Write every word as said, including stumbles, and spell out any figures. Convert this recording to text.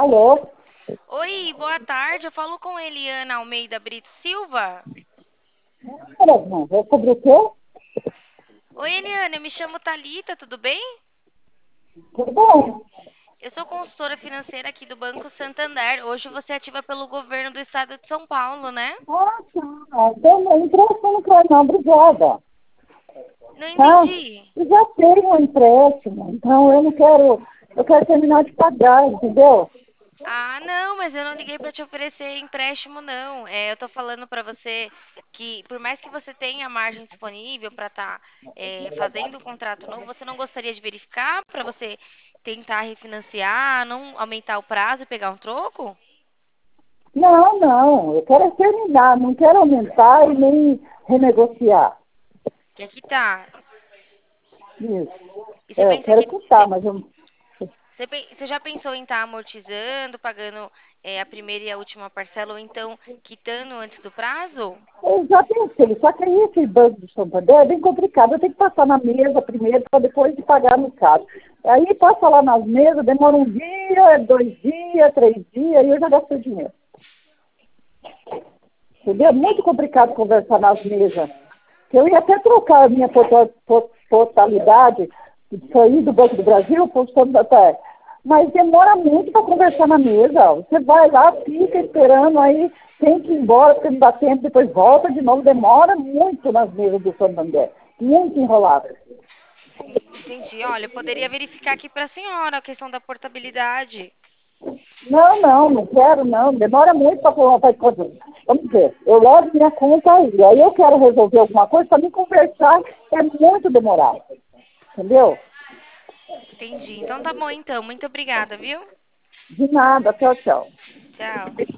Alô? Oi, boa tarde. Eu falo com Eliana Almeida Brito Silva. Peraí, não, é sobre o quê? Oi, Eliana, eu me chamo Thalita, tudo bem? Tudo bom? Eu sou consultora financeira aqui do Banco Santander. Hoje você é ativa pelo governo do estado de São Paulo, né? Ah, tá. Tem empréstimo não quero não, obrigada. Não Tá? entendi. Eu já tenho um empréstimo, então eu não quero, eu quero terminar de pagar, entendeu? Ah, não, mas eu não liguei para te oferecer empréstimo, não. É, eu tô falando para você que, por mais que você tenha margem disponível para estar fazendo um contrato novo, você não gostaria de verificar para você tentar refinanciar, não aumentar o prazo e pegar um troco? Não, não, eu quero terminar, não quero aumentar e nem renegociar. Que aqui tá. Isso. E você É, eu pensa quero que quitar, mas eu, você, pe- você já pensou em estar amortizando, pagando é, a primeira e a última parcela, ou então quitando antes do prazo? eu já pensei, só que aí esse banco do Santander é bem complicado. Eu tenho que passar na mesa primeiro para depois de pagar no caso. Aí passa lá nas mesas, demora um dia, dois dias, três dias, e eu já gastei dinheiro. Entendeu? É muito Entendi. complicado conversar nas mesas. Eu ia até trocar a minha tota- to- totalidade, sair do Banco do Brasil para o Santander. Mas demora muito para conversar na mesa. Você vai lá, fica esperando, aí tem que ir embora, porque não dá tempo, depois volta de novo. Demora muito nas mesas do Santander. Muito enrolado. Entendi. Olha, eu poderia verificar aqui para a senhora a questão da portabilidade. Não, não, não quero, não. Demora muito para colocar coisa. Vamos ver, eu levo minha conta aí. Aí eu quero resolver alguma coisa, para me conversar é muito demorado. Entendeu? Entendi. Então tá bom então. Muito obrigada, viu? De nada, tchau, tchau. Tchau.